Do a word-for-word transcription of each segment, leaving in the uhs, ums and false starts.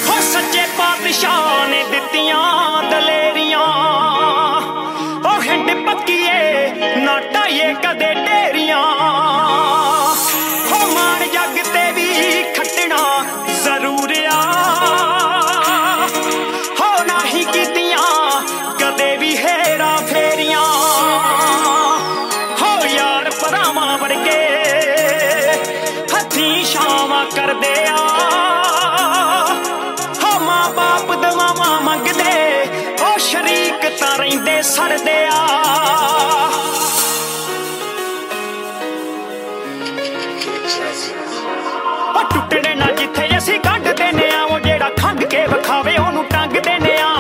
हो सच्चे पातशाह ने दित्तियां दलेरियां ओ हिंड पक्कीए ना ढाइए कदे ढेरियां हो मान जग ते भी खट्टना जरूर आ हो नाही कीतियां कदे भी हेरा फेरियां हो यार भरावां वर्गे हथी छावां करदे आ हो मां बाप दवावां मंगदे ओ शरीक तां रहिंदे सड़दे आ ओ टुटने ना जिथे असीं गंढ देने आ ओ जेड़ा खंघ के विखावे ओनू टंग देने आ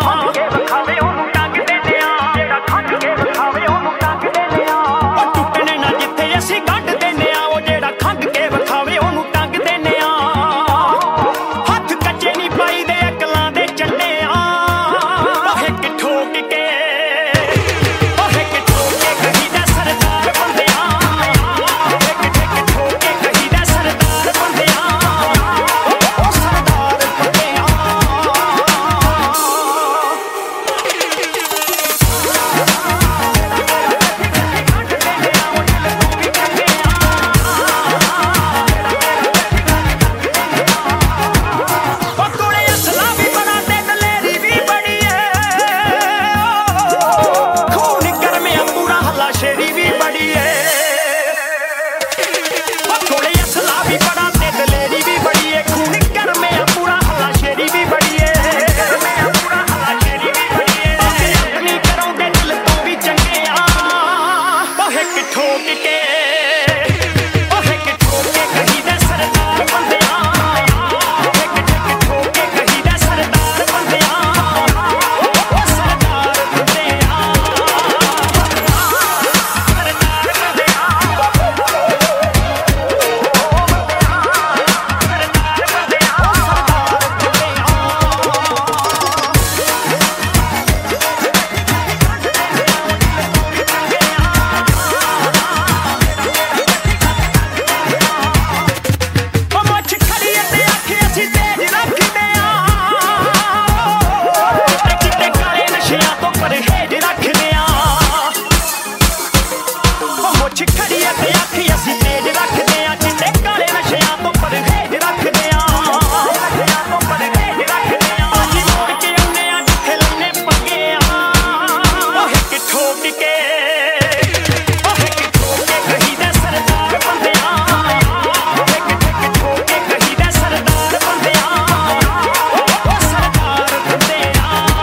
ओ टुटने ना जिथे असीं गंढ देने आ ओ जेड़ा खंघ के विखावे ओनू टंग देने आ हथ कच्चे नहीं पाई दे अकलां दे चंडे आ ओ हिक ठोक के ओ हिक ठोक के कहीदा सरदार बंदिया हिक हिक ठोक के कहीदा सरदार बंदिया ओ सरदार बंदिया ओ कोले असला भी बड़ा ते दलेरी भी बड़ी है खून करमिया पूरा हल्ला शेरी भी बड़ी है ओ कोले असला भी बड़ा ते दलेरी भी बड़ी है खून करमिया पूरा हल्ला शेरी भी बड़ी है पूरा हल्ला शेरी भी बड़ी है अपनी कराउंदे दिल तो भी चंगे आ ओ हिक ठोक के ओ हिक ठोक के कहीदा सरदार बंदिया हिक हिक ठोक के कहीदा सरदार बंदिया ओ सरदार बंदिया ओ मुੱਛ खड़ी ते अख असीं तेज रखदे आ ते चिट्टे काले नशिਆਂ ਤੋਂ ਪਰਹੇਜ਼ ਰੱਖਦੇ ਆ ओ मुੱਛ खड़ी ते अख असीं तेज रखदे आ चिट्टे काले नशिਆਂ ਤੋਂ ਪਰਹੇਜ਼ ਰੱਖਦੇ ਆ ਨਸ਼ਿਆਂ ਤੋਂ ਪਰਹੇਜ਼ ਰੱਖਦੇ ਆ ਅਸੀਂ ਮੋੜ ਕੇ ਆਉਂਦੇ ਆ ਜਿੱਥੇ ਲੈਨੇ ਪੰਗੇ ਆ ਉਹ ਹਿੱਕ ਠੋਕ ਕੇ ਉਹ ਹਿੱਕ ਠੋਕ ਕੇ ਕਹੀਦਾ ਸਰਦਾਰ ਬੰਦਿਆ ਹਿੱਕ ਹਿੱਕ ਠੋਕ ਕੇ ਕਹੀਦਾ ਸਰਦਾਰ ਬੰਦਿਆ ਉਹ ਸਰਦਾਰ ਬੰਦਿਆ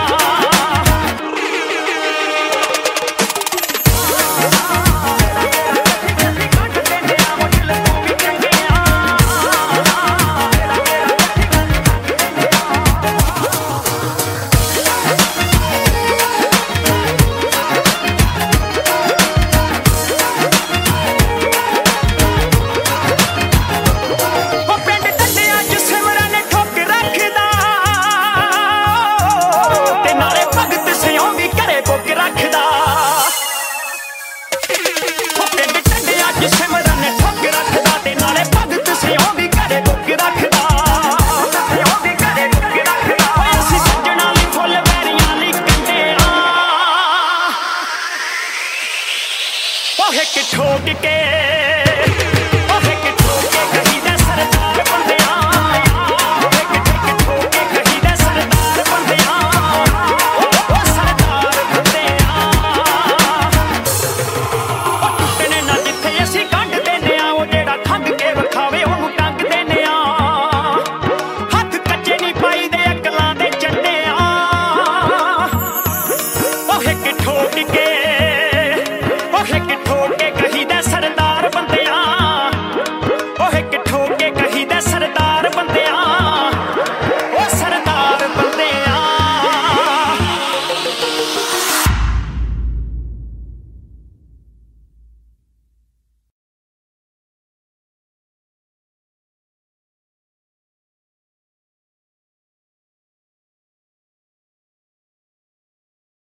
ਉਹ ਪਿੰਡ ਟੱਡਿਆਂ 'ਚ ਸਿਮਰਨ ਨੇ ਠੋਕ ਰੱਖਦਾ ਤੇ ਨਾਲੇ ਭਗਤ ਸਿਉਂ ਵੀ ਘਰੇ ਬੁੱਕ ਰੱਖਦਾ ਉਹ ਪਿੰਡ ਟੱਡਿਆਂ 'ਚ ਸਿਮਰਨ ਨੇ ਠੋਕ ਰੱਖਦਾ ਤੇ ਨਾਲੇ ਭਗਤ ਸਿਉਂ ਵੀ ਘਰੇ ਬੁੱਕ ਰੱਖਦਾ ਸਿਉਂ ਵੀ ਘਰੇ ਬੁੱਕ ਰੱਖਦਾ ਓਏ ਅਸੀਂ ਸੱਜਣਾ ਲਈ ਫੁੱਲ ਵੈਰੀਆਂ ਲਈ ਕੰਡੇ ਆ ਉਹ ਹਿੱਕ ਠੋਕ ਕੇ ਉਹ ਹਿੱਕ ਠੋਕ ਕੇ ਕਹੀਦਾ ਸਰਦਾਰ ਬੰਦਿਆ ਹਿੱਕ ਹਿੱਕ ਠੋਕ ਕੇ ਕਹੀਦਾ ਸਰਦਾਰ ਬੰਦਿਆ ਉਹ ਸਰਦਾਰ ਬੰਦਿਆ ਉਹ ਟੁੱਟਣੇ ਨਾ ਜਿੱਥੇ ਅਸੀਂ ਗੰਢ ਦੇਨੇ ਆ ਉਹ ਜਿਹੜਾ ਖੰਘ ਕੇ ਵਿਖਾਵੇ ਉਹਨੂੰ ਟੰਗ ਦੇਨੇ ਆ ਹੱਥ ਕੱਚੇ ਨਹੀਂ ਪਾਈ ਦੇ ਅਕਲਾਂ ਦੇ ਚੰਡੇ ਆ ਉਹ ਹਿੱਕ ਠੋਕ ਕੇ ਉਹ ਹਿੱਕ ਠੋਕ